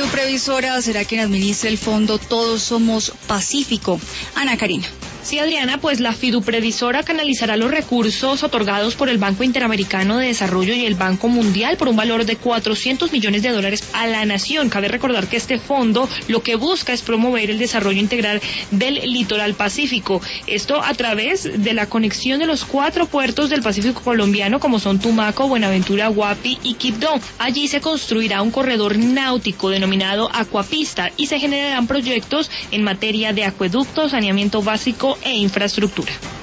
Fiduprevisora será quien administre el fondo Todos Somos Pacífico. Ana Karina. Sí, Adriana, pues la Fiduprevisora canalizará los recursos otorgados por el Banco Interamericano de Desarrollo y el Banco Mundial por un valor de $400 millones a la nación. Cabe recordar que este fondo lo que busca es promover el desarrollo integral del litoral pacífico. Esto a través de la conexión de los 4 puertos del Pacífico colombiano, como son Tumaco, Buenaventura, Guapi y Quibdó. Allí se construirá un corredor náutico denominado Acuapista y se generarán proyectos en materia de acueductos, saneamiento básico e infraestructura.